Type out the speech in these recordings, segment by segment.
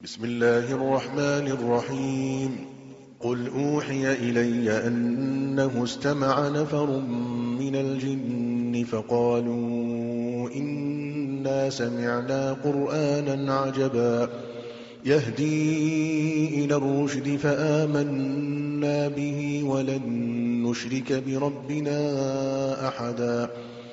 بسم الله الرحمن الرحيم. قل أوحي إلي أنه استمع نفر من الجن فقالوا إنا سمعنا قرآنا عجبا يهدي إلى الرشد فآمنا به ولن نشرك بربنا أحدا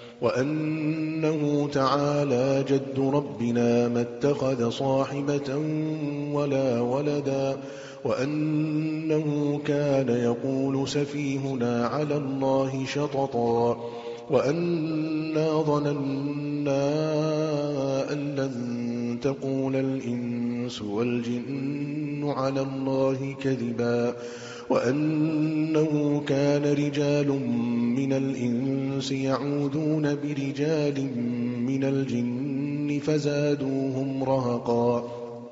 وأنه تعالى جد ربنا ما اتخذ صاحبة ولا ولدا وأنه كان يقول سفيهنا على الله شططا وأنا ظننا أن لن تقول الإنس والجن على الله كذبا وأنه كان رجال من الإنس يعوذون برجال من الجن فزادوهم رهقا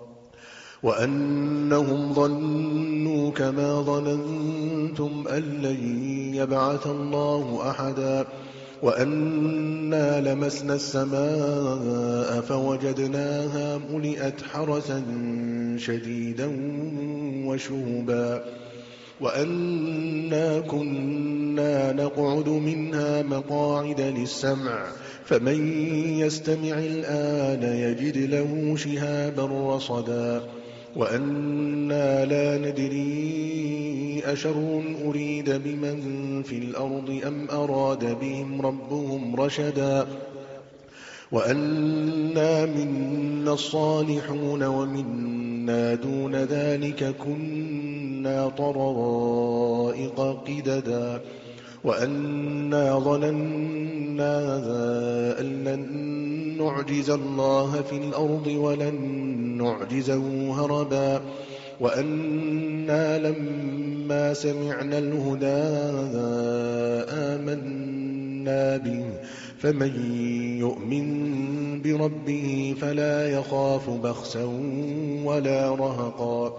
وأنهم ظنوا كما ظننتم أن لن يبعث الله أحدا وأنا لمسنا السماء فوجدناها ملئت حرسا شديدا وشهبا وأنا كنا نقعد منها مقاعد للسمع فمن يستمع الآن يجد له شهابا رصدا وأنا لا ندري أشر أريد بمن في الأرض أم أراد بهم ربهم رشدا وأنا منا الصالحون ومنا دون ذلك كنا طرائق قددا وأنا ظننا أن لن نعجز الله في الأرض ولن نعجزه هربا وأنا لما سمعنا الهدى آمنا به فمن يؤمن بربه فلا يخاف بخسا ولا رهقا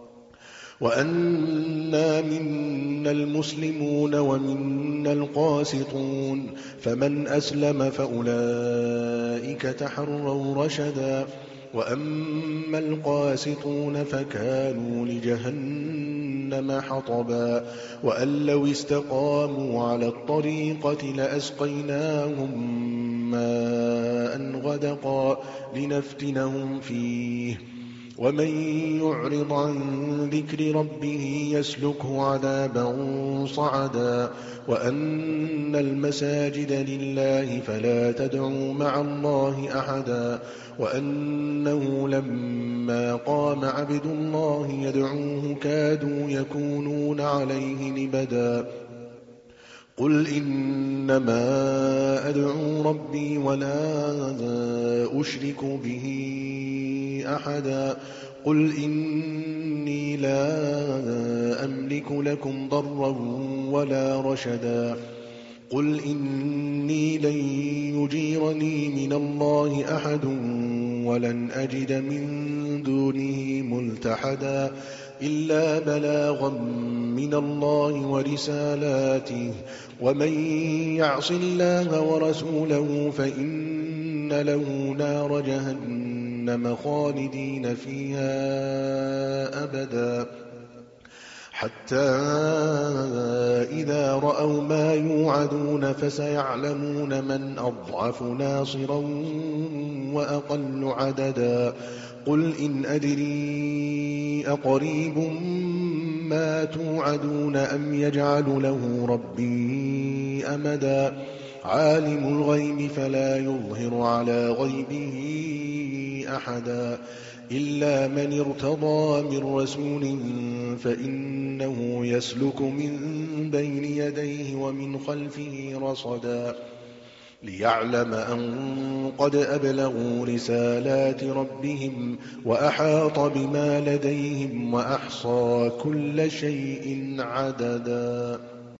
وأنا منا المسلمون ومنا القاسطون فمن أسلم فأولئك تحروا رشدا وأما القاسطون فكانوا لجهنم حطبا وأن لو استقاموا على الطريقة لأسقيناهم ماء غدقا لنفتنهم فيه ومن يعرض عن ذكر ربه يسلكه عذابا صعدا وأن المساجد لله فلا تدعوا مع الله أحدا وأنه لما قام عبد الله يدعوه كادوا يكونون عليه لبدا قل إنما أدعو ربي ولا أشرك به أحدا قل إني لا أملك لكم ضرا ولا رشدا قل إني لن يجيرني من الله أحد ولن أجد من دونه ملتحدا إلا بلاغا من الله ورسالاته ومن يعص الله ورسوله فإن له نار جهنم خالدين فيها أبدا حتى إذا رأوا ما يوعدون فسيعلمون من أضعف ناصرا وأقل عددا قل إن أدري أقريب ما توعدون أم يجعل له ربي أمدا عالم الغيب فلا يظهر على غيبه أحدا إلا من ارتضى من رسول فإنه يسلك من بين يديه ومن خلفه رصدا ليعلم أن قد أبلغوا رسالات ربهم وأحاط بما لديهم وأحصى كل شيء عددا.